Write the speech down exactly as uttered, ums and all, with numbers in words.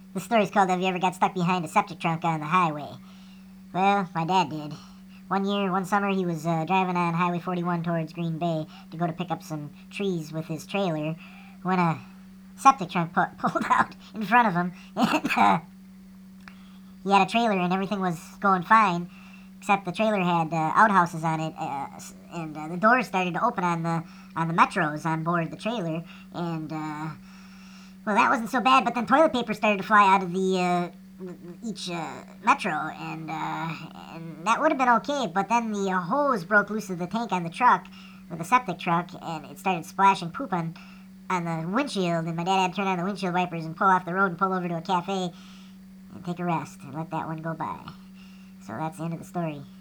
The story's called Have You Ever Got Stuck Behind a Septic Trunk on the Highway? Well, my dad did. One year, one summer, he was uh, driving on Highway forty-one towards Green Bay to go to pick up some trees with his trailer when a septic trunk pu- pulled out in front of him. And uh, he had a trailer and everything was going fine, except the trailer had uh, outhouses on it, uh, and uh, the doors started to open on the on the metros on board the trailer, and uh, well, that wasn't so bad. But then toilet paper started to fly out of the uh, each uh, metro, and uh, and that would have been okay. But then the uh, hose broke loose of the tank on the truck, with the septic truck, and it started splashing poop on on the windshield. And my dad had to turn on the windshield wipers and pull off the road and pull over to a cafe and take a rest and let that one go by. So that's the end of the story.